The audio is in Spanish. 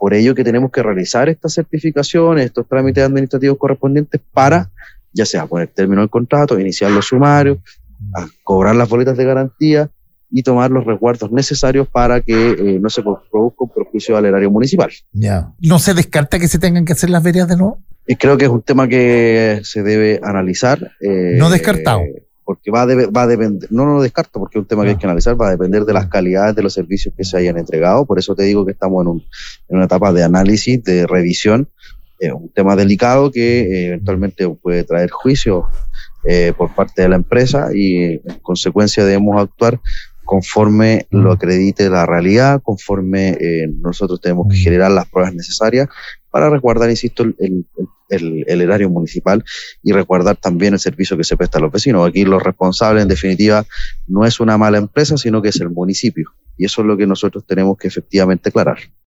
por ello que tenemos que realizar estas certificaciones, estos trámites administrativos correspondientes para, ya sea poner término al contrato, iniciar los sumarios, a cobrar las boletas de garantía y tomar los resguardos necesarios para que no se produzca un perjuicio al erario municipal. ¿No se descarta que se tengan que hacer las veredas de nuevo? Creo que es un tema que se debe analizar. No descartado. Porque va a depender, no lo descarto porque es un tema que hay que analizar, va a depender de las calidades de los servicios que se hayan entregado. Por eso te digo que estamos en una etapa de análisis, de revisión. Un tema delicado que eventualmente puede traer juicio por parte de la empresa y en consecuencia debemos actuar conforme lo acredite la realidad, conforme nosotros tenemos que generar las pruebas necesarias para resguardar, insisto, el erario municipal y resguardar también el servicio que se presta a los vecinos. Aquí los responsables, en definitiva, no es una mala empresa, sino que es el municipio. Y eso es lo que nosotros tenemos que efectivamente aclarar.